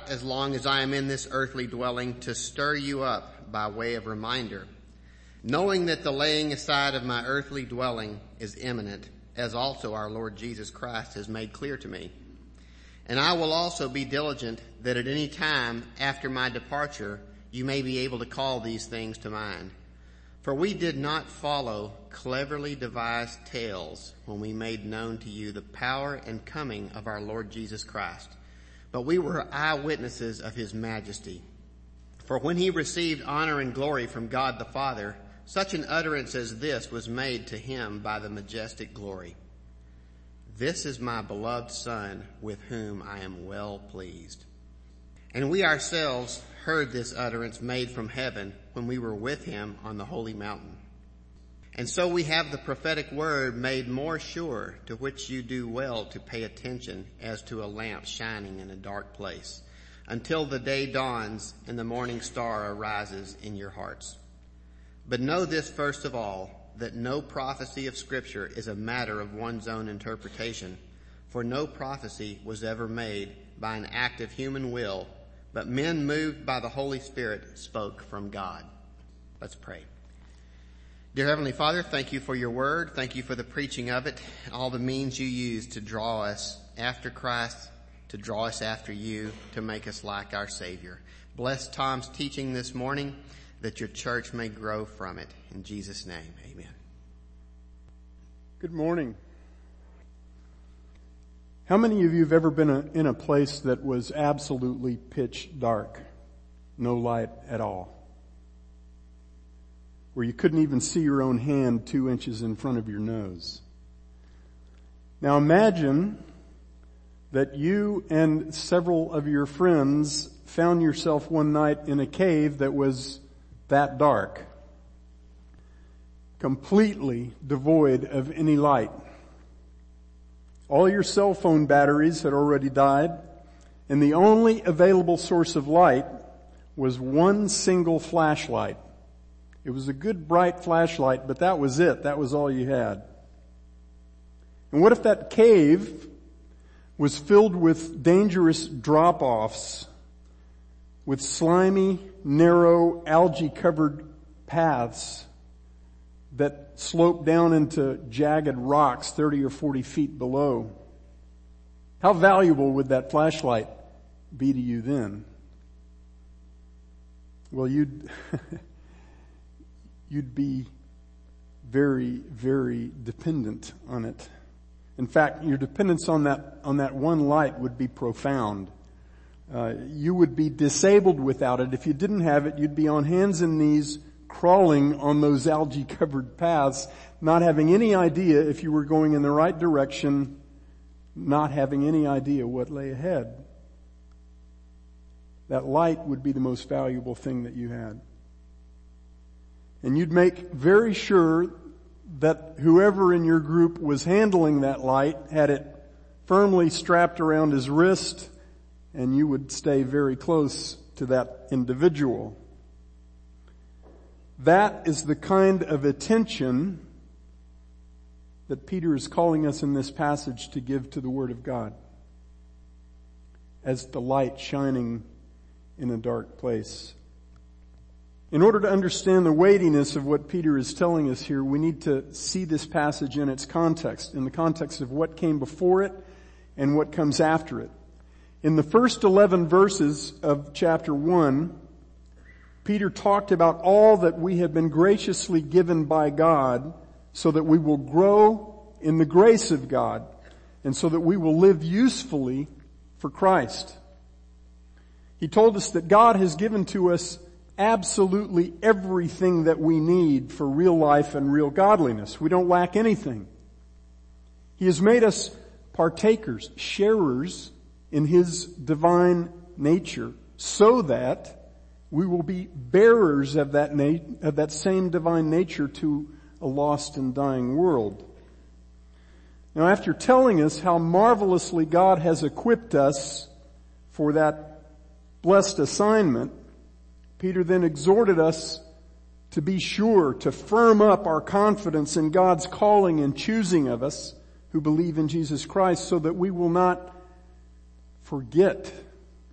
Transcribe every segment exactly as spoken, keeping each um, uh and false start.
as long as I am in this earthly dwelling, to stir you up by way of reminder, knowing that the laying aside of my earthly dwelling is imminent, as also our Lord Jesus Christ has made clear to me. And I will also be diligent that at any time after my departure you may be able to call these things to mind. For we did not follow cleverly devised tales when we made known to you the power and coming of our Lord Jesus Christ, but we were eyewitnesses of his majesty. For when he received honor and glory from God the Father, such an utterance as this was made to him by the majestic glory. This is my beloved Son, with whom I am well pleased. And we ourselves heard this utterance made from heaven when we were with him on the holy mountain. And so we have the prophetic word made more sure, to which you do well to pay attention as to a lamp shining in a dark place, until the day dawns and the morning star arises in your hearts. But know this first of all, that no prophecy of Scripture is a matter of one's own interpretation, for no prophecy was ever made by an act of human will, but men moved by the Holy Spirit spoke from God. Let's pray. Dear Heavenly Father, thank you for your word. Thank you for the preaching of it, all the means you use to draw us after Christ, to draw us after you, to make us like our Savior. Bless Tom's teaching this morning, that your church may grow from it. In Jesus' name, amen. Good morning. How many of you have ever been a, in a place that was absolutely pitch dark, no light at all, where you couldn't even see your own hand two inches in front of your nose? Now imagine that you and several of your friends found yourself one night in a cave that was that dark, completely devoid of any light. All your cell phone batteries had already died, and the only available source of light was one single flashlight. It was a good bright flashlight, but that was it. That was all you had. And what if that cave was filled with dangerous drop-offs, with slimy, narrow, algae-covered paths that slope down into jagged rocks thirty or forty feet below? How valuable would that flashlight be to you then? Well, you'd you'd be very, very dependent on it. In fact, your dependence on that on that one light would be profound. Uh, you would be disabled without it. If you didn't have it, you'd be on hands and knees crawling on those algae-covered paths, not having any idea if you were going in the right direction, not having any idea what lay ahead. That light would be the most valuable thing that you had. And you'd make very sure that whoever in your group was handling that light had it firmly strapped around his wrist, and you would stay very close to that individual. That is the kind of attention that Peter is calling us in this passage to give to the Word of God, as the light shining in a dark place. In order to understand the weightiness of what Peter is telling us here, we need to see this passage in its context, in the context of what came before it and what comes after it. In the first eleven verses of chapter one, Peter talked about all that we have been graciously given by God so that we will grow in the grace of God and so that we will live usefully for Christ. He told us that God has given to us absolutely everything that we need for real life and real godliness. We don't lack anything. He has made us partakers, sharers in His divine nature so that we will be bearers of that na- of that same divine nature to a lost and dying world. Now, after telling us how marvelously God has equipped us for that blessed assignment, Peter then exhorted us to be sure to firm up our confidence in God's calling and choosing of us who believe in Jesus Christ, so that we will not forget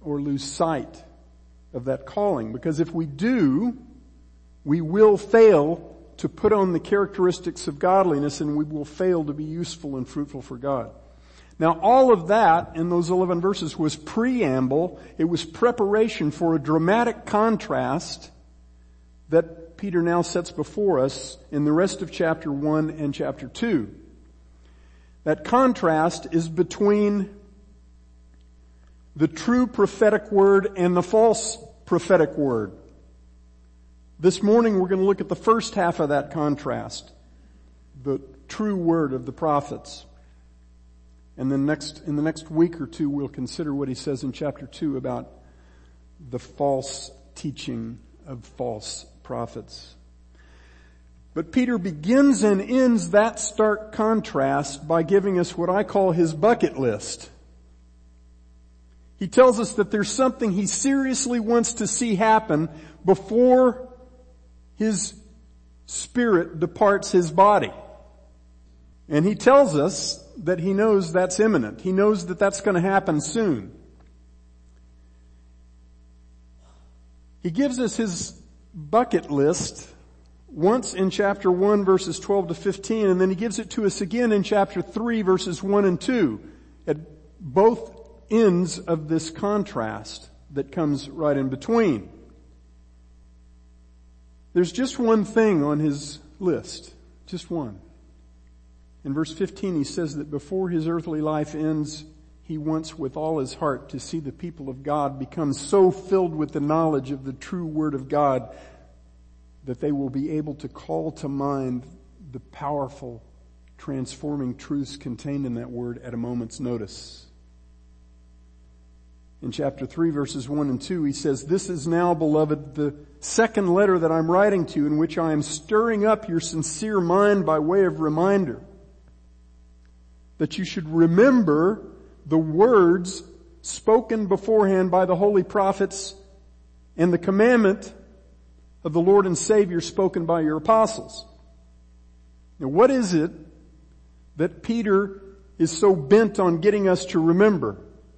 or lose sight of that calling. Because if we do, we will fail to put on the characteristics of godliness, and we will fail to be useful and fruitful for God. Now all of that in those eleven verses was preamble. It was preparation for a dramatic contrast that Peter now sets before us in the rest of chapter one and chapter two. That contrast is between the true prophetic word and the false prophetic word. This morning we're going to look at the first half of that contrast, the true word of the prophets. And then next, in the next week or two, we'll consider what he says in chapter two about the false teaching of false prophets. But Peter begins and ends that stark contrast by giving us what I call his bucket list. He tells us that there's something he seriously wants to see happen before his spirit departs his body. And he tells us that he knows that's imminent. He knows that that's going to happen soon. He gives us his bucket list once in chapter one verses twelve to fifteen, and then he gives it to us again in chapter three verses one and two at both ends of this contrast that comes right in between. There's just one thing on his list. Just one. In verse fifteen he says that before his earthly life ends, he wants with all his heart to see the people of God become so filled with the knowledge of the true Word of God that they will be able to call to mind the powerful, transforming truths contained in that Word at a moment's notice. In chapter three verses one and two he says, "This is now, beloved, the second letter that I'm writing to you, in which I am stirring up your sincere mind by way of reminder, that you should remember the words spoken beforehand by the holy prophets and the commandment of the Lord and Savior spoken by your apostles." Now what is it that Peter is so bent on getting us to remember?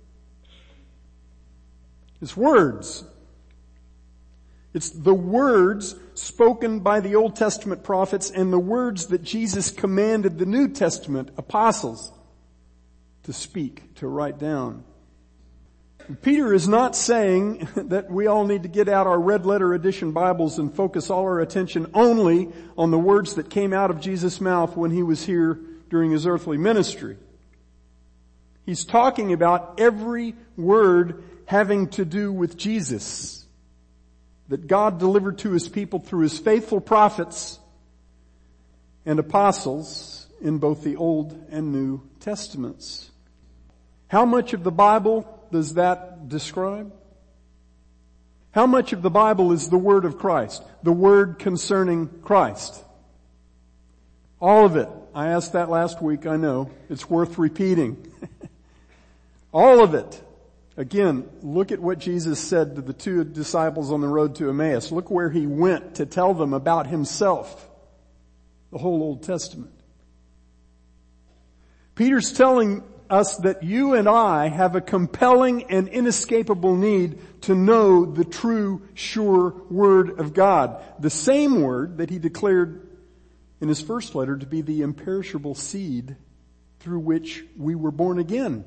It's words. It's the words spoken by the Old Testament prophets and the words that Jesus commanded the New Testament apostles to speak, to write down. Peter is not saying that we all need to get out our red letter edition Bibles and focus all our attention only on the words that came out of Jesus' mouth when he was here during his earthly ministry. He's talking about every word having to do with Jesus that God delivered to his people through his faithful prophets and apostles in both the Old and New Testaments. How much of the Bible does that describe? How much of the Bible is the Word of Christ? The Word concerning Christ? All of it. I asked that last week, I know. It's worth repeating. All of it. Again, look at what Jesus said to the two disciples on the road to Emmaus. Look where he went to tell them about himself. The whole Old Testament. Peter's telling us that you and I have a compelling and inescapable need to know the true, sure Word of God. The same Word that he declared in his first letter to be the imperishable seed through which we were born again.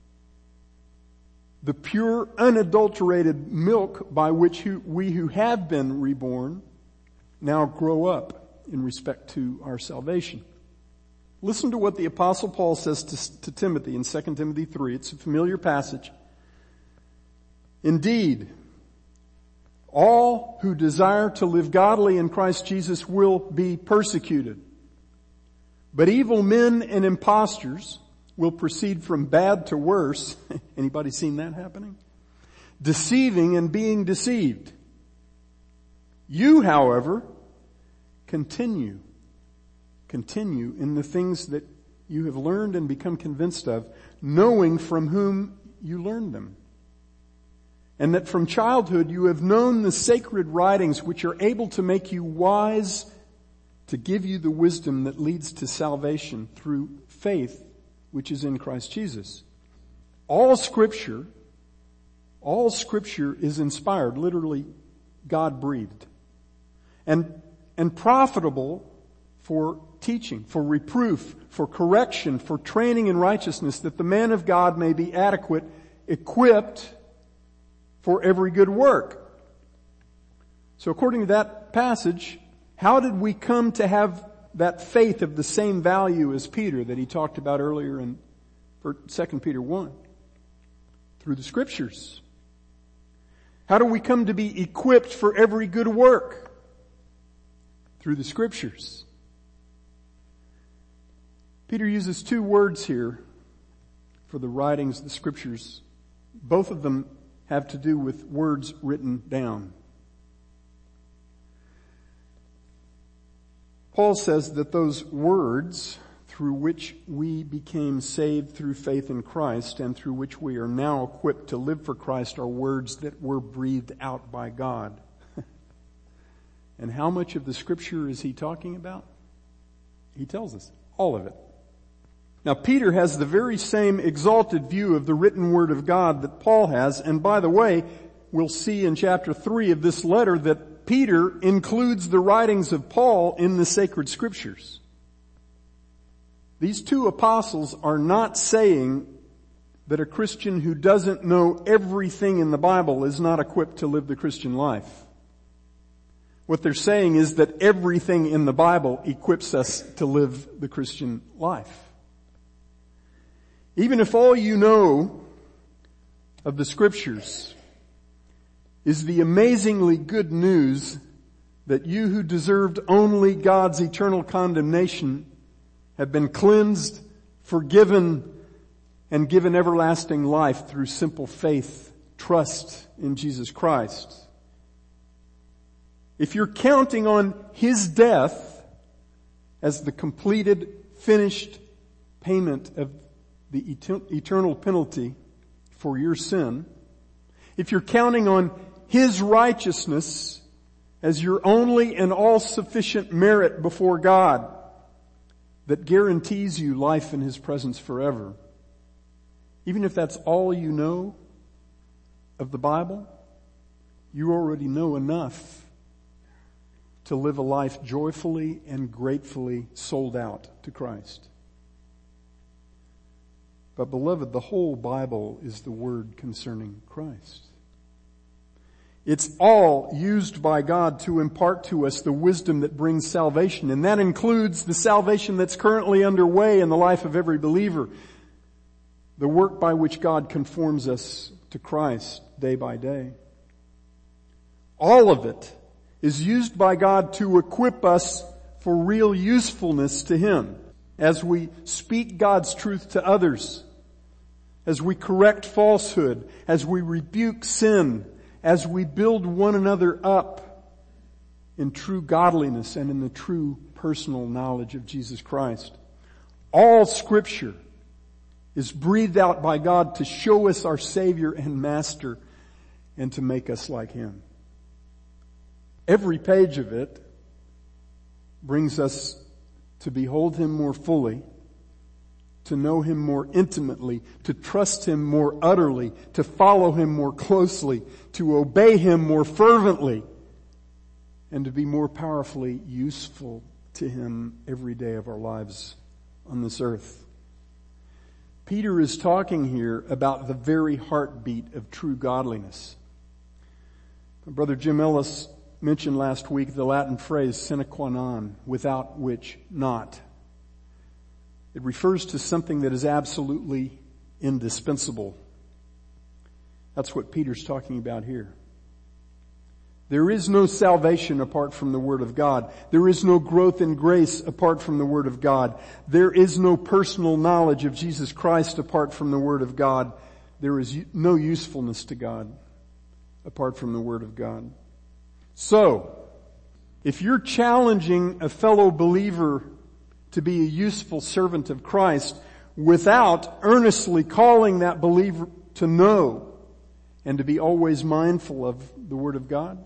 The pure, unadulterated milk by which we who have been reborn now grow up in respect to our salvation. Listen to what the Apostle Paul says to, to Timothy in Second Timothy three. It's a familiar passage. "Indeed, all who desire to live godly in Christ Jesus will be persecuted. But evil men and impostors will proceed from bad to worse." Anybody seen that happening? "Deceiving and being deceived. You, however, continue. Continue in the things that you have learned and become convinced of, knowing from whom you learned them. And that from childhood you have known the sacred writings which are able to make you wise, to give you the wisdom that leads to salvation through faith which is in Christ Jesus. All Scripture All Scripture is inspired, literally God-breathed, and, and profitable for teaching, for reproof, for correction, for training in righteousness, that the man of God may be adequate, equipped for every good work. So according to that passage, how did we come to have that faith of the same value as Peter that he talked about earlier in Second Peter one? Through the Scriptures. How do we come to be equipped for every good work? Through the Scriptures. Peter uses two words here for the writings of the Scriptures. Both of them have to do with words written down. Paul says that those words through which we became saved through faith in Christ and through which we are now equipped to live for Christ are words that were breathed out by God. And how much of the Scripture is he talking about? He tells us all of it. Now Peter has the very same exalted view of the written Word of God that Paul has, and by the way, we'll see in chapter three of this letter that Peter includes the writings of Paul in the sacred Scriptures. These two apostles are not saying that a Christian who doesn't know everything in the Bible is not equipped to live the Christian life. What they're saying is that everything in the Bible equips us to live the Christian life. Even if all you know of the Scriptures is the amazingly good news that you who deserved only God's eternal condemnation have been cleansed, forgiven, and given everlasting life through simple faith, trust in Jesus Christ. If you're counting on His death as the completed, finished payment of the eternal penalty for your sin, if you're counting on His righteousness as your only and all-sufficient merit before God that guarantees you life in His presence forever, even if that's all you know of the Bible, you already know enough to live a life joyfully and gratefully sold out to Christ. But beloved, the whole Bible is the word concerning Christ. It's all used by God to impart to us the wisdom that brings salvation, and that includes the salvation that's currently underway in the life of every believer, the work by which God conforms us to Christ day by day. All of it is used by God to equip us for real usefulness to Him as we speak God's truth to others, as we correct falsehood, as we rebuke sin, as we build one another up in true godliness and in the true personal knowledge of Jesus Christ. All Scripture is breathed out by God to show us our Savior and Master and to make us like Him. Every page of it brings us to behold Him more fully, to know Him more intimately, to trust Him more utterly, to follow Him more closely, to obey Him more fervently, and to be more powerfully useful to Him every day of our lives on this earth. Peter is talking here about the very heartbeat of true godliness. Brother Jim Ellis mentioned last week the Latin phrase sine qua non, without which not. It refers to something that is absolutely indispensable. That's what Peter's talking about here. There is no salvation apart from the Word of God. There is no growth in grace apart from the Word of God. There is no personal knowledge of Jesus Christ apart from the Word of God. There is no usefulness to God apart from the Word of God. So, if you're challenging a fellow believer to be a useful servant of Christ without earnestly calling that believer to know and to be always mindful of the Word of God,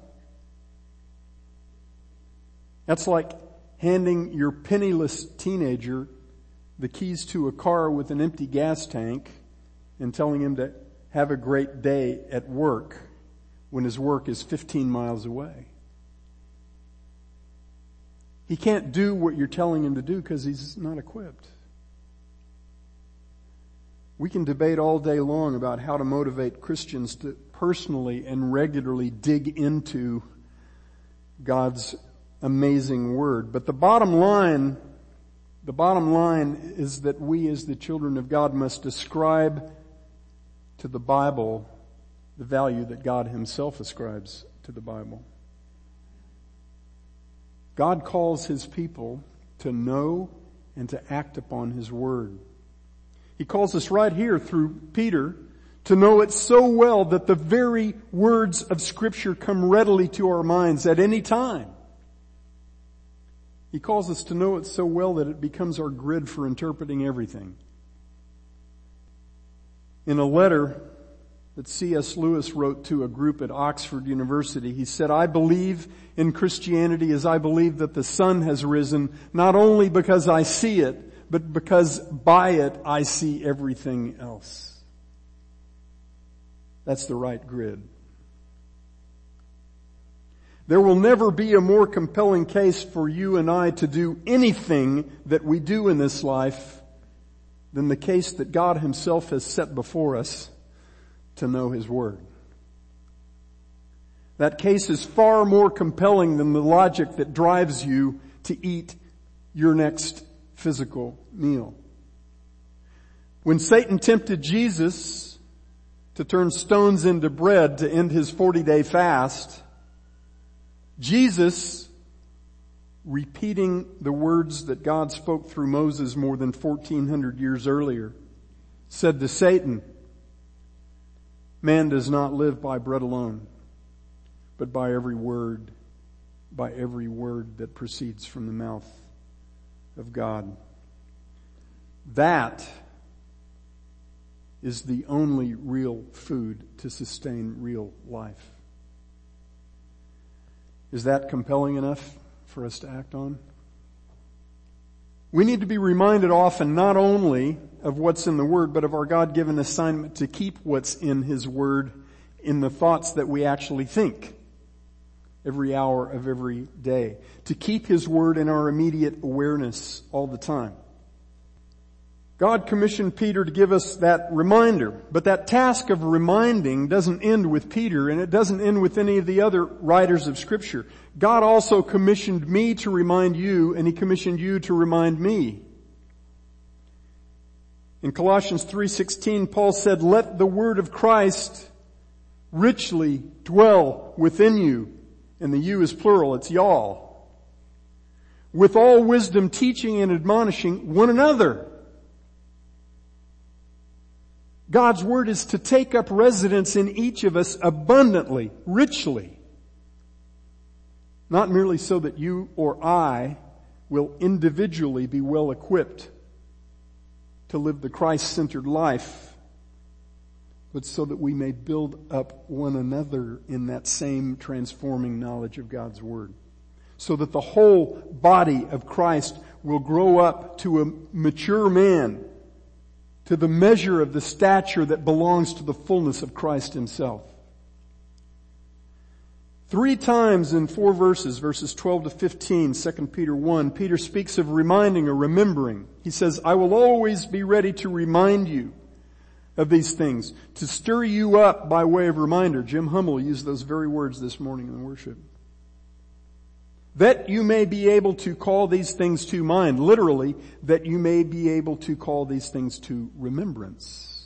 that's like handing your penniless teenager the keys to a car with an empty gas tank and telling him to have a great day at work when his work is fifteen miles away. He can't do what you're telling him to do because he's not equipped. We can debate all day long about how to motivate Christians to personally and regularly dig into God's amazing word. But the bottom line, the bottom line is that we as the children of God must ascribe to the Bible the value that God himself ascribes to the Bible. God calls his people to know and to act upon his word. He calls us right here through Peter to know it so well that the very words of Scripture come readily to our minds at any time. He calls us to know it so well that it becomes our grid for interpreting everything. In a letter that C S Lewis wrote to a group at Oxford University, he said, "I believe in Christianity as I believe that the sun has risen, not only because I see it, but because by it I see everything else." That's the right grid. There will never be a more compelling case for you and I to do anything that we do in this life than the case that God himself has set before us to know his word. That case is far more compelling than the logic that drives you to eat your next physical meal. When Satan tempted Jesus to turn stones into bread to end his forty-day fast, Jesus, repeating the words that God spoke through Moses more than fourteen hundred years earlier, said to Satan, "Man does not live by bread alone, but by every word, by every word that proceeds from the mouth of God." That is the only real food to sustain real life. Is that compelling enough for us to act on? We need to be reminded often not only of what's in the Word, but of our God-given assignment to keep what's in His Word in the thoughts that we actually think every hour of every day. To keep His Word in our immediate awareness all the time. God commissioned Peter to give us that reminder, but that task of reminding doesn't end with Peter, and it doesn't end with any of the other writers of Scripture. God also commissioned me to remind you, and He commissioned you to remind me. In Colossians three sixteen, Paul said, "Let the word of Christ richly dwell within you." And the you is plural, it's y'all. "With all wisdom, teaching and admonishing one another." God's word is to take up residence in each of us abundantly, richly. Not merely so that you or I will individually be well equipped to live the Christ-centered life, but so that we may build up one another in that same transforming knowledge of God's word. So that the whole body of Christ will grow up to a mature man, to the measure of the stature that belongs to the fullness of Christ himself. Three times in four verses, verses twelve to fifteen, Second Peter one, Peter speaks of reminding or remembering. He says, "I will always be ready to remind you of these things, to stir you up by way of reminder." Jim Hummel used those very words this morning in worship. "That you may be able to call these things to mind." Literally, that you may be able to call these things to remembrance.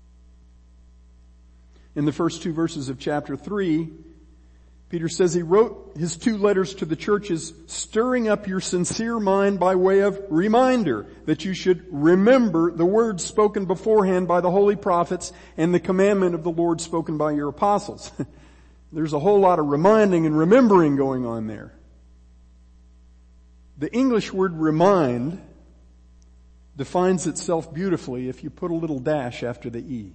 In the first two verses of chapter three, Peter says he wrote his two letters to the churches, stirring up your sincere mind by way of reminder, that you should remember the words spoken beforehand by the holy prophets and the commandment of the Lord spoken by your apostles. There's a whole lot of reminding and remembering going on there. The English word remind defines itself beautifully if you put a little dash after the E.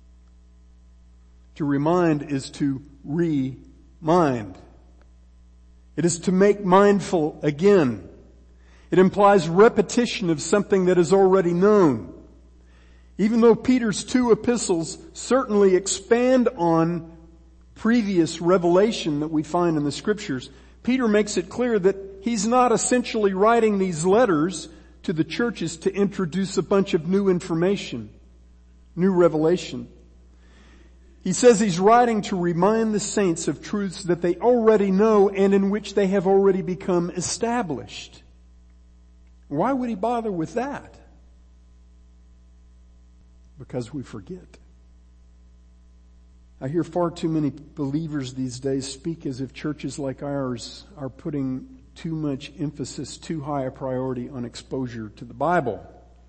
To remind is to re-mind. It is to make mindful again. It implies repetition of something that is already known. Even though Peter's two epistles certainly expand on previous revelation that we find in the Scriptures, Peter makes it clear that he's not essentially writing these letters to the churches to introduce a bunch of new information, new revelation. He says he's writing to remind the saints of truths that they already know and in which they have already become established. Why would he bother with that? Because we forget. I hear far too many believers these days speak as if churches like ours are putting too much emphasis, too high a priority on exposure to the Bible.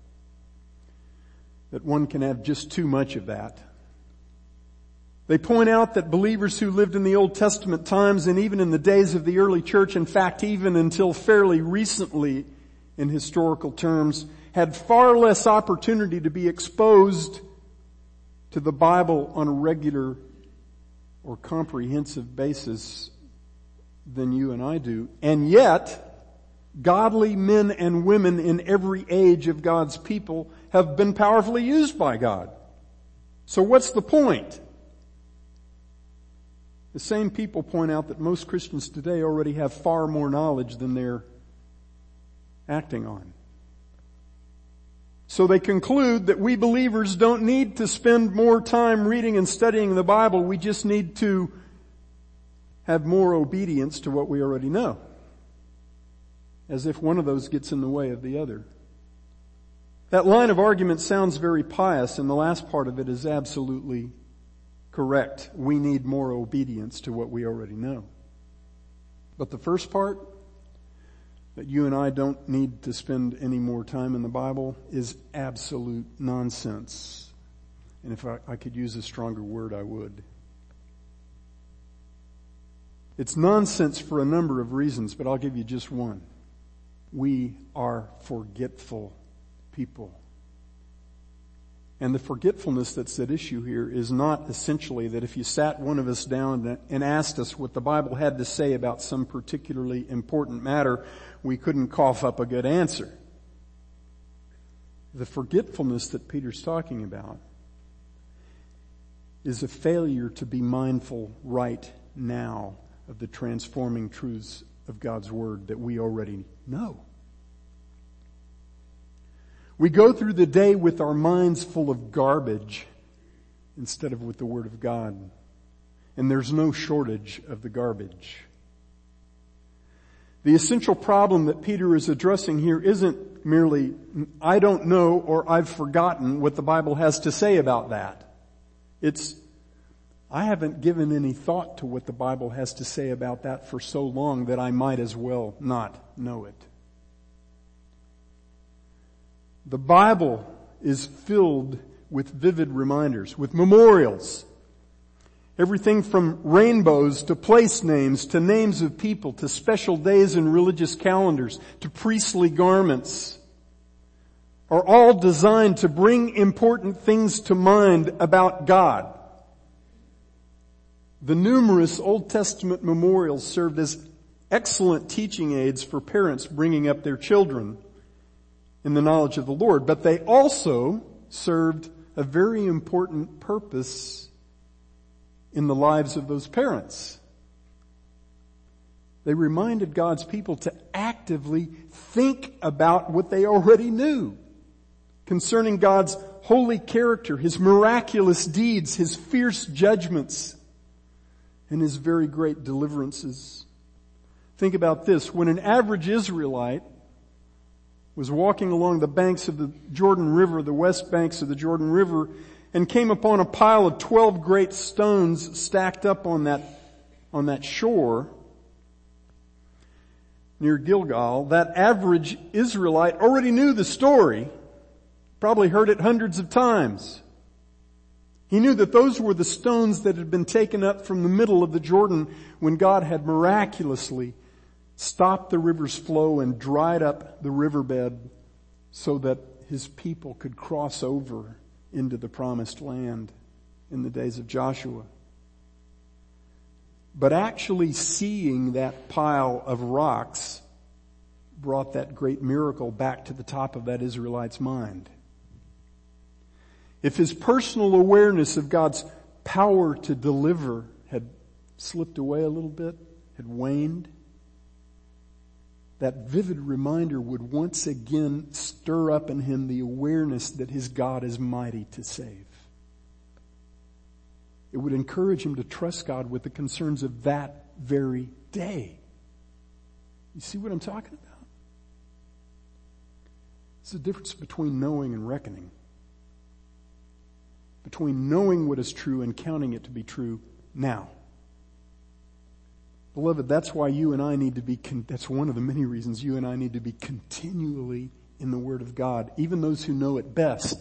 That one can have just too much of that. They point out that believers who lived in the Old Testament times and even in the days of the early church, in fact even until fairly recently in historical terms, had far less opportunity to be exposed to the Bible on a regular or comprehensive basis than you and I do. And yet, godly men and women in every age of God's people have been powerfully used by God. So what's the point? The same people point out that most Christians today already have far more knowledge than they're acting on. So they conclude that we believers don't need to spend more time reading and studying the Bible. We just need to have more obedience to what we already know. As if one of those gets in the way of the other. That line of argument sounds very pious, and the last part of it is absolutely correct. We need more obedience to what we already know. But the first part, that you and I don't need to spend any more time in the Bible, is absolute nonsense. And if I, I could use a stronger word, I would. It's nonsense for a number of reasons, but I'll give you just one. We are forgetful people. And the forgetfulness that's at issue here is not essentially that if you sat one of us down and asked us what the Bible had to say about some particularly important matter, we couldn't cough up a good answer. The forgetfulness that Peter's talking about is a failure to be mindful right now of the transforming truths of God's Word that we already know. We go through the day with our minds full of garbage instead of with the Word of God. And there's no shortage of the garbage. The essential problem that Peter is addressing here isn't merely, I don't know or I've forgotten what the Bible has to say about that. It's, I haven't given any thought to what the Bible has to say about that for so long that I might as well not know it. The Bible is filled with vivid reminders, with memorials. Everything from rainbows to place names to names of people to special days in religious calendars to priestly garments are all designed to bring important things to mind about God. The numerous Old Testament memorials served as excellent teaching aids for parents bringing up their children in the knowledge of the Lord, but they also served a very important purpose in the lives of those parents. They reminded God's people to actively think about what they already knew concerning God's holy character, His miraculous deeds, His fierce judgments, and His very great deliverances. Think about this. When an average Israelite was walking along the banks of the Jordan River, the west banks of the Jordan River, and came upon a pile of twelve great stones stacked up on that, on that shore near Gilgal, that average Israelite already knew the story, probably heard it hundreds of times. He knew that those were the stones that had been taken up from the middle of the Jordan when God had miraculously stopped the river's flow and dried up the riverbed so that His people could cross over into the promised land in the days of Joshua. But actually seeing that pile of rocks brought that great miracle back to the top of that Israelite's mind. if his personal awareness of God's power to deliver had slipped away a little bit, had waned, that vivid reminder would once again stir up in him the awareness that his God is mighty to save. It would encourage him to trust God with the concerns of that very day. You see what I'm talking about? It's the difference between knowing and reckoning. Between knowing what is true and counting it to be true now. Beloved, that's why you and I need to be, that's one of the many reasons you and I need to be continually in the Word of God, even those who know it best.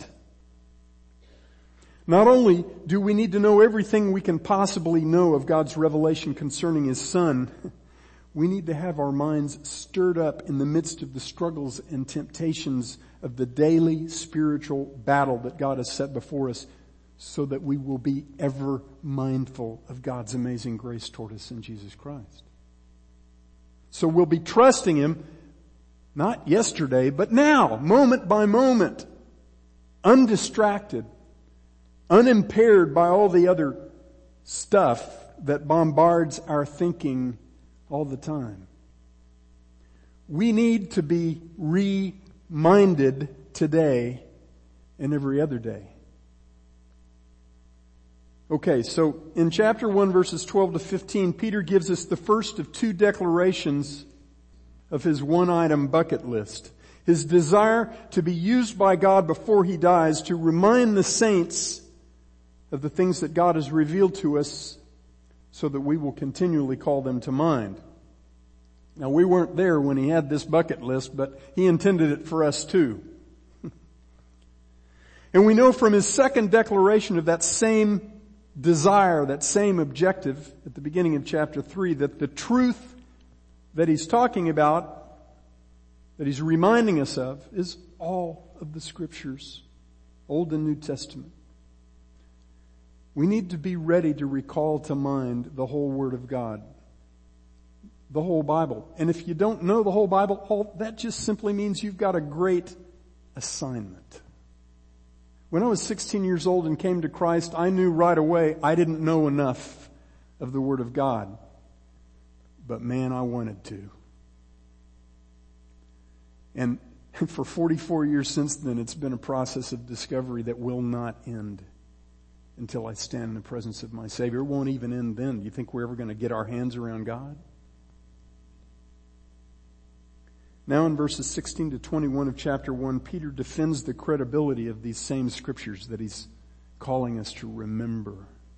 Not only do we need to know everything we can possibly know of God's revelation concerning His Son, we need to have our minds stirred up in the midst of the struggles and temptations of the daily spiritual battle that God has set before us, so that we will be ever mindful of God's amazing grace toward us in Jesus Christ. So we'll be trusting Him, not yesterday, but now, moment by moment, undistracted, unimpaired by all the other stuff that bombards our thinking all the time. We need to be reminded today and every other day. Okay, so in chapter one, verses twelve to fifteen, Peter gives us the first of two declarations of his one-item bucket list. His desire to be used by God before he dies to remind the saints of the things that God has revealed to us so that we will continually call them to mind. Now, we weren't there when he had this bucket list, but he intended it for us too. And we know from his second declaration of that same desire, that same objective at the beginning of chapter three, that the truth that he's talking about, that he's reminding us of, is all of the Scriptures, Old and New Testament. We need to be ready to recall to mind the whole Word of God, the whole Bible. And if you don't know the whole Bible, all, that just simply means you've got a great assignment. When I was sixteen years old and came to Christ, I knew right away I didn't know enough of the Word of God. But man, I wanted to. And for forty-four years since then, it's been a process of discovery that will not end until I stand in the presence of my Savior. It won't even end then. Do you think we're ever going to get our hands around God? Now in verses sixteen to twenty-one of chapter one, Peter defends the credibility of these same Scriptures that he's calling us to remember.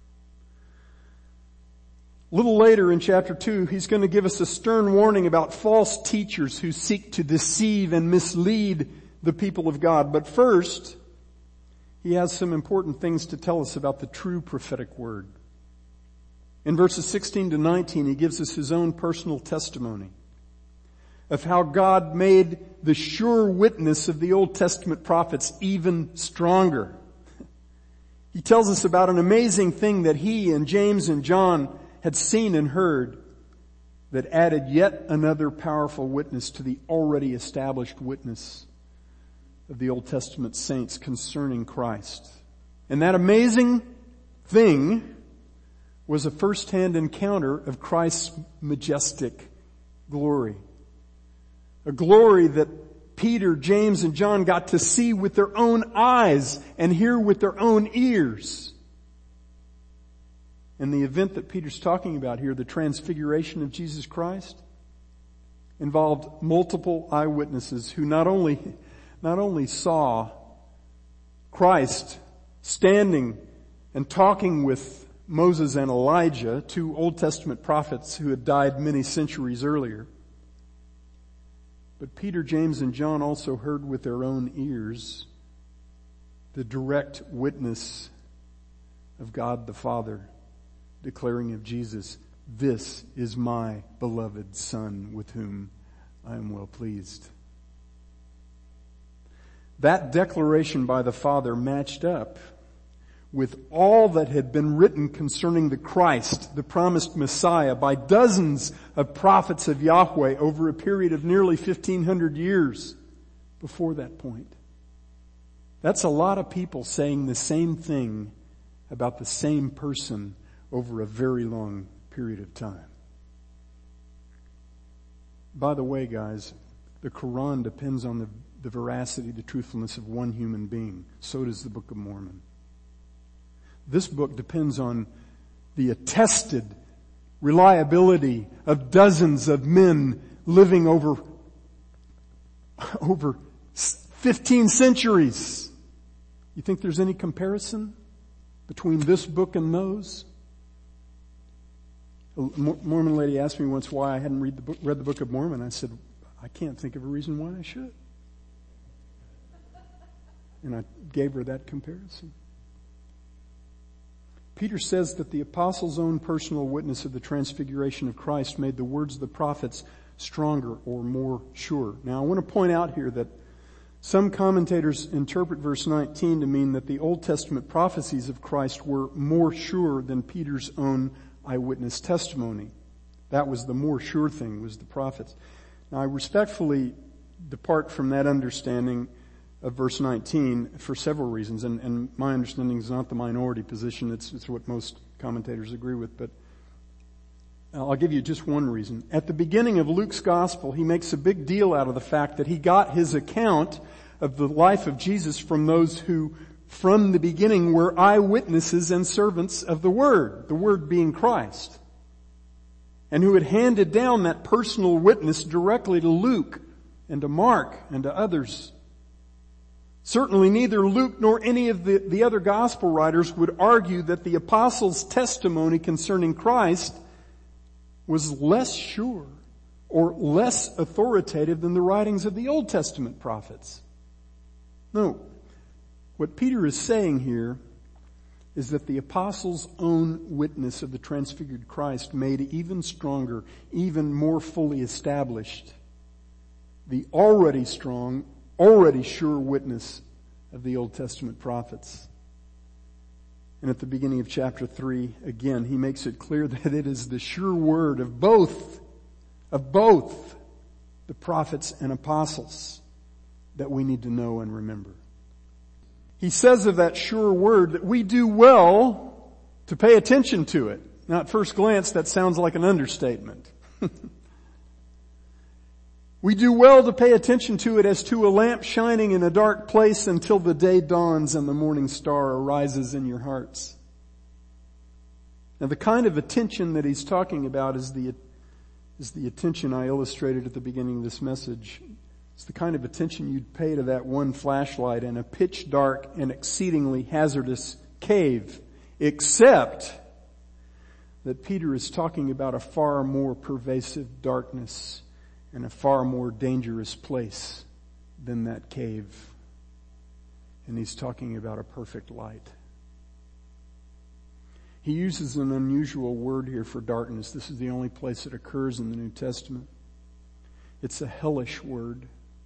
A little later in chapter two, he's going to give us a stern warning about false teachers who seek to deceive and mislead the people of God. But first, he has some important things to tell us about the true prophetic word. In verses sixteen to nineteen, he gives us his own personal testimony of how God made the sure witness of the Old Testament prophets even stronger. He tells us about an amazing thing that he and James and John had seen and heard that added yet another powerful witness to the already established witness of the Old Testament saints concerning Christ. And that amazing thing was a first-hand encounter of Christ's majestic glory. A glory that Peter, James, and John got to see with their own eyes and hear with their own ears. And the event that Peter's talking about here, the transfiguration of Jesus Christ, involved multiple eyewitnesses who not only, not only saw Christ standing and talking with Moses and Elijah, two Old Testament prophets who had died many centuries earlier, but Peter, James, and John also heard with their own ears the direct witness of God the Father declaring of Jesus, "This is my beloved Son with whom I am well pleased." That declaration by the Father matched up with all that had been written concerning the Christ, the promised Messiah, by dozens of prophets of Yahweh over a period of nearly fifteen hundred years before that point. That's a lot of people saying the same thing about the same person over a very long period of time. By the way, guys, the Quran depends on the, the veracity, the truthfulness of one human being. So does the Book of Mormon. This book depends on the attested reliability of dozens of men living over, over fifteen centuries. You think there's any comparison between this book and those? A Mormon lady asked me once why I hadn't read the book, read the Book of Mormon. I said, I can't think of a reason why I should. And I gave her that comparison. Peter says that the apostles' own personal witness of the transfiguration of Christ made the words of the prophets stronger or more sure. Now I want to point out here that some commentators interpret verse nineteen to mean that the Old Testament prophecies of Christ were more sure than Peter's own eyewitness testimony. That was the more sure thing, was the prophets. Now I respectfully depart from that understanding of verse nineteen for several reasons, and, and my understanding is not the minority position, it's, it's what most commentators agree with, but I'll give you just one reason. At the beginning of Luke's gospel, he makes a big deal out of the fact that he got his account of the life of Jesus from those who from the beginning were eyewitnesses and servants of the Word, the Word being Christ, and who had handed down that personal witness directly to Luke and to Mark and to others. Certainly neither Luke nor any of the, the other gospel writers would argue that the apostles' testimony concerning Christ was less sure or less authoritative than the writings of the Old Testament prophets. No. What Peter is saying here is that the apostles' own witness of the transfigured Christ made even stronger, even more fully established, the already strong, already sure witness of the Old Testament prophets. And at the beginning of chapter three, again, he makes it clear that it is the sure word of both, of both the prophets and apostles that we need to know and remember. He says of that sure word that we do well to pay attention to it. Now at first glance, that sounds like an understatement. We do well to pay attention to it as to a lamp shining in a dark place until the day dawns and the morning star arises in your hearts. Now the kind of attention that he's talking about is the, is the attention I illustrated at the beginning of this message. It's the kind of attention you'd pay to that one flashlight in a pitch dark and exceedingly hazardous cave, except that Peter is talking about a far more pervasive darkness and a far more dangerous place than that cave. And he's talking about a perfect light. He uses an unusual word here for darkness. This is the only place it occurs in the New Testament. It's a hellish word.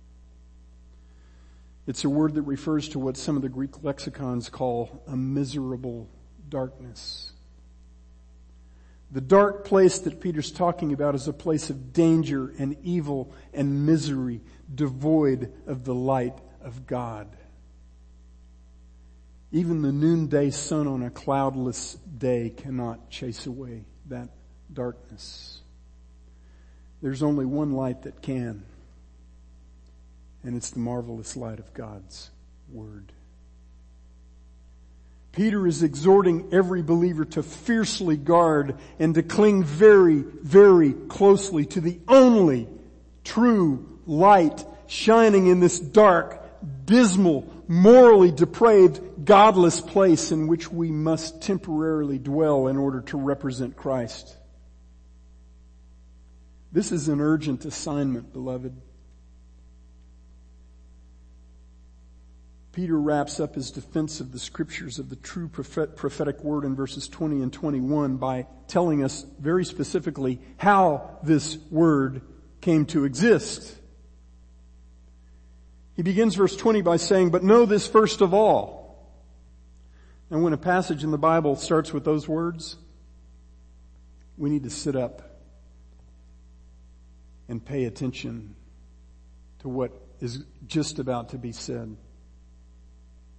It's a word that refers to what some of the Greek lexicons call a miserable darkness. The dark place that Peter's talking about is a place of danger and evil and misery, devoid of the light of God. Even the noonday sun on a cloudless day cannot chase away that darkness. There's only one light that can, and it's the marvelous light of God's Word. Peter is exhorting every believer to fiercely guard and to cling very, very closely to the only true light shining in this dark, dismal, morally depraved, godless place in which we must temporarily dwell in order to represent Christ. This is an urgent assignment, beloved. Peter wraps up his defense of the scriptures of the true prophetic word in verses twenty and twenty-one by telling us very specifically how this word came to exist. He begins verse twenty by saying, "But know this first of all." And when a passage in the Bible starts with those words, we need to sit up and pay attention to what is just about to be said.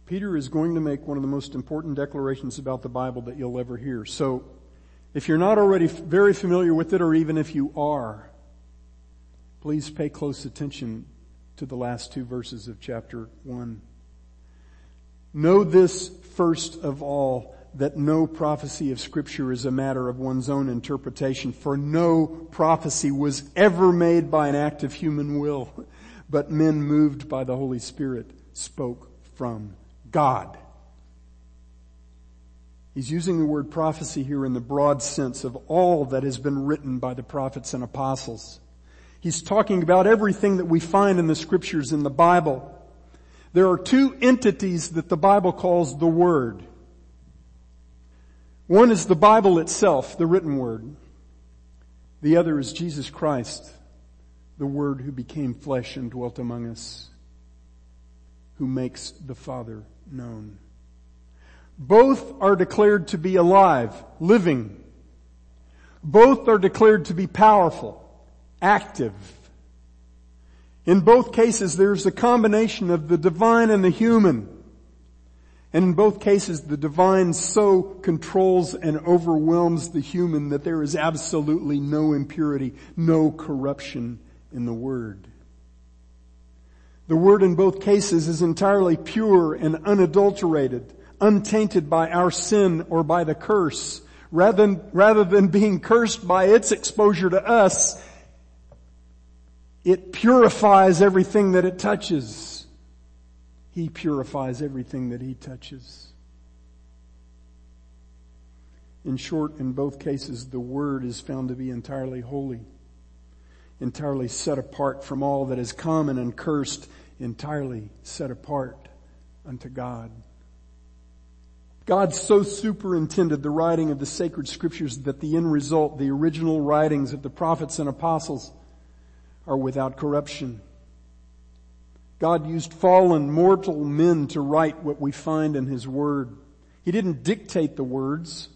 Peter is going to make one of the most important declarations about the Bible that you'll ever hear. So, if you're not already very familiar with it, or even if you are, please pay close attention to the last two verses of chapter one. Know this first of all, that no prophecy of Scripture is a matter of one's own interpretation, for no prophecy was ever made by an act of human will, but men moved by the Holy Spirit spoke from God. He's using the word prophecy here in the broad sense of all that has been written by the prophets and apostles. He's talking about everything that we find in the Scriptures in the Bible. There are two entities that the Bible calls the Word. One is the Bible itself, the written Word. The other is Jesus Christ, the Word who became flesh and dwelt among us, who makes the Father known. Both are declared to be alive, living. Both are declared to be powerful, active. In both cases, there's a combination of the divine and the human. And in both cases, the divine so controls and overwhelms the human that there is absolutely no impurity, no corruption in the Word. The Word in both cases is entirely pure and unadulterated, untainted by our sin or by the curse. Rather than, rather than being cursed by its exposure to us, it purifies everything that it touches. He purifies everything that He touches. In short, in both cases, the Word is found to be entirely holy, entirely set apart from all that is common and cursed, entirely set apart unto God. God so superintended the writing of the sacred Scriptures that the end result, the original writings of the prophets and apostles, are without corruption. God used fallen mortal men to write what we find in His Word. He didn't dictate the words.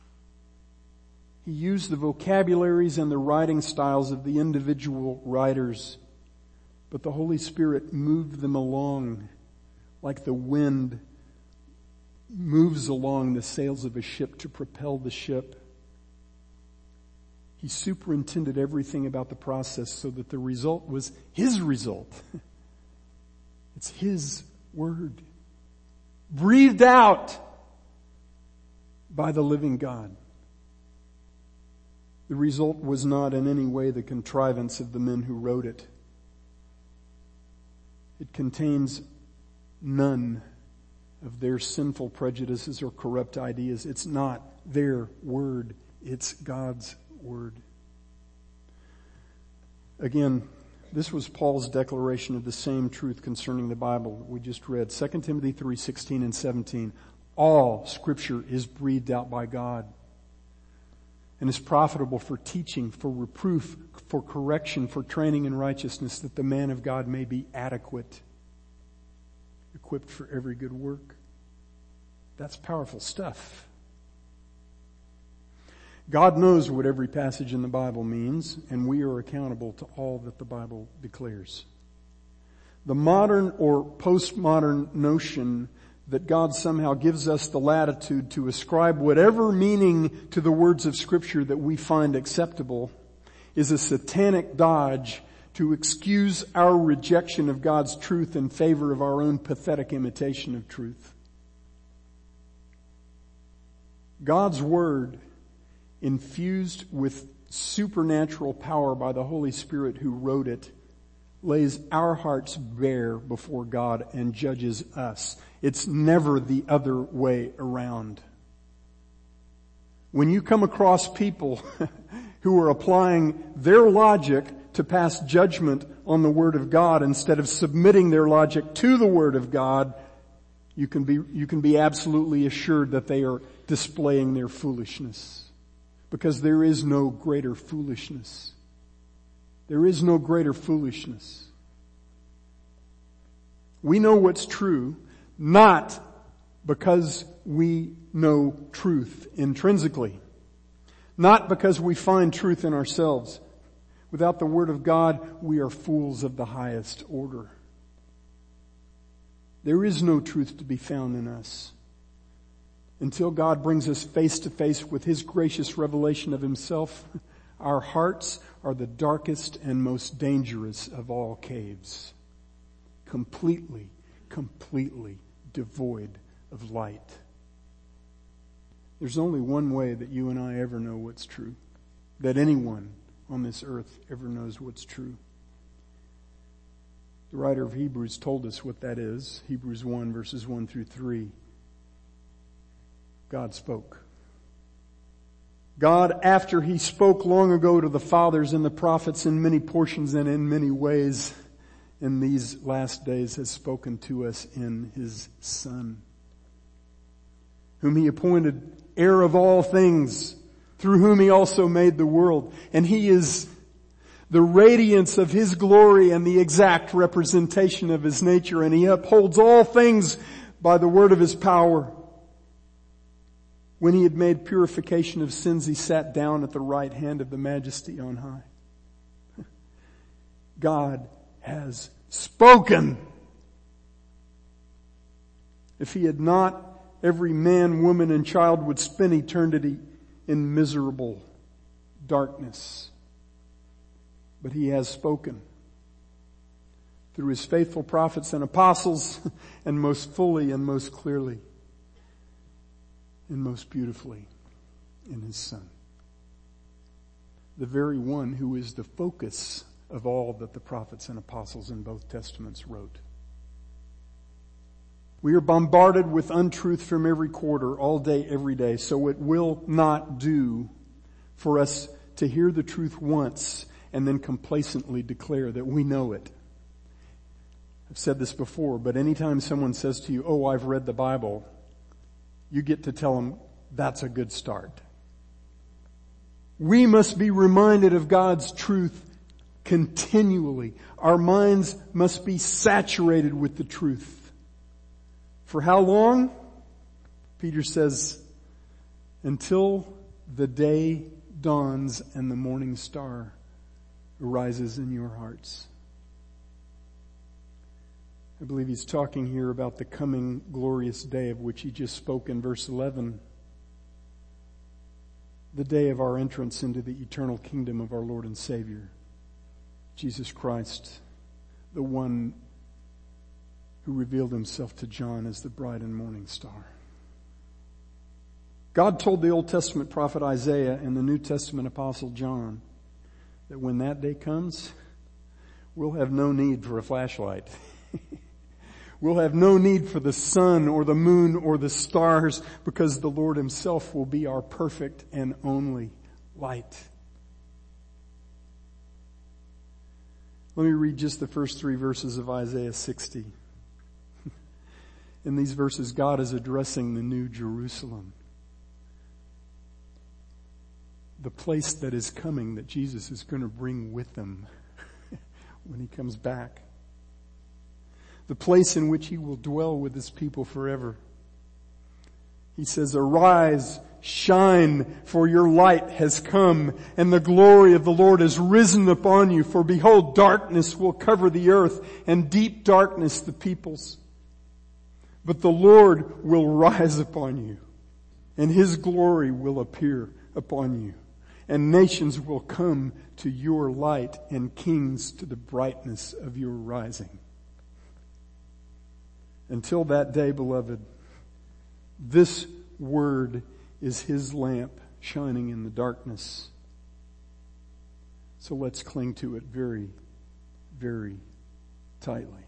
He used the vocabularies and the writing styles of the individual writers. But the Holy Spirit moved them along like the wind moves along the sails of a ship to propel the ship. He superintended everything about the process so that the result was His result. It's His Word, breathed out by the living God. The result was not in any way the contrivance of the men who wrote it. It contains none of their sinful prejudices or corrupt ideas. It's not their word. It's God's Word. Again, this was Paul's declaration of the same truth concerning the Bible that we just read. Second Timothy three sixteen and seventeen. All Scripture is breathed out by God and is profitable for teaching, for reproof, for correction, for training in righteousness, that the man of God may be adequate, equipped for every good work. That's powerful stuff. God knows what every passage in the Bible means, and we are accountable to all that the Bible declares. The modern or postmodern notion that God somehow gives us the latitude to ascribe whatever meaning to the words of Scripture that we find acceptable is a satanic dodge to excuse our rejection of God's truth in favor of our own pathetic imitation of truth. God's Word, infused with supernatural power by the Holy Spirit who wrote it, lays our hearts bare before God and judges us. It's never the other way around. When you come across people who are applying their logic to pass judgment on the Word of God instead of submitting their logic to the Word of God, you can be, you can be absolutely assured that they are displaying their foolishness. Because there is no greater foolishness. There is no greater foolishness. We know what's true, not because we know truth intrinsically. Not because we find truth in ourselves. Without the Word of God, we are fools of the highest order. There is no truth to be found in us. Until God brings us face to face with His gracious revelation of Himself, our hearts are the darkest and most dangerous of all caves. Completely, completely devoid of light. There's only one way that you and I ever know what's true. That anyone on this earth ever knows what's true. The writer of Hebrews told us what that is. Hebrews one verses one through three. God spoke. God, after He spoke long ago to the fathers and the prophets in many portions and in many ways, in these last days has spoken to us in His Son, whom He appointed heir of all things, through whom He also made the world. And He is the radiance of His glory and the exact representation of His nature, and He upholds all things by the word of His power. When He had made purification of sins, He sat down at the right hand of the Majesty on high. God has spoken. If He had not, every man, woman, and child would spend eternity in miserable darkness. But He has spoken through His faithful prophets and apostles, and most fully and most clearly and most beautifully in His Son. The very one who is the focus of all that the prophets and apostles in both testaments wrote. We are bombarded with untruth from every quarter, all day, every day. So it will not do for us to hear the truth once and then complacently declare that we know it. I've said this before, but anytime someone says to you, "Oh, I've read the Bible," you get to tell them, that's a good start. We must be reminded of God's truth continually. Our minds must be saturated with the truth. For how long? Peter says, until the day dawns and the morning star arises in your hearts. I believe he's talking here about the coming glorious day of which he just spoke in verse eleven. The day of our entrance into the eternal kingdom of our Lord and Savior, Jesus Christ, the one who revealed Himself to John as the bright and morning star. God told the Old Testament prophet Isaiah and the New Testament apostle John that when that day comes, we'll have no need for a flashlight. We'll have no need for the sun or the moon or the stars, because the Lord Himself will be our perfect and only light. Let me read just the first three verses of Isaiah sixty. In these verses, God is addressing the New Jerusalem, the place that is coming, that Jesus is going to bring with Him when He comes back. The place in which He will dwell with His people forever. He says, "Arise, shine, for your light has come, and the glory of the Lord has risen upon you. For behold, darkness will cover the earth, and deep darkness the peoples. But the Lord will rise upon you, and His glory will appear upon you. And nations will come to your light, and kings to the brightness of your rising." Until that day, beloved, this word is His lamp shining in the darkness. So let's cling to it very, very tightly.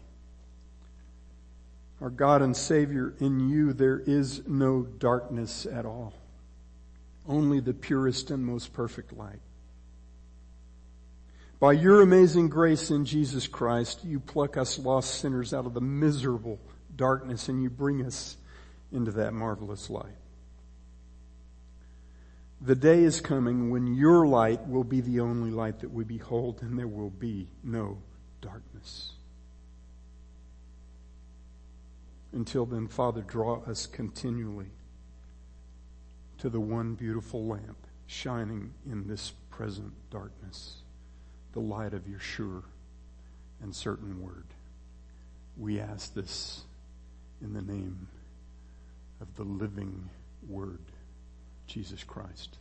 Our God and Savior, in you there is no darkness at all. Only the purest and most perfect light. By your amazing grace in Jesus Christ, you pluck us lost sinners out of the miserable darkness, and you bring us into that marvelous light. The day is coming when your light will be the only light that we behold, and there will be no darkness. Until then, Father, draw us continually to the one beautiful lamp shining in this present darkness, the light of your sure and certain word. We ask this in the name of the living Word, Jesus Christ.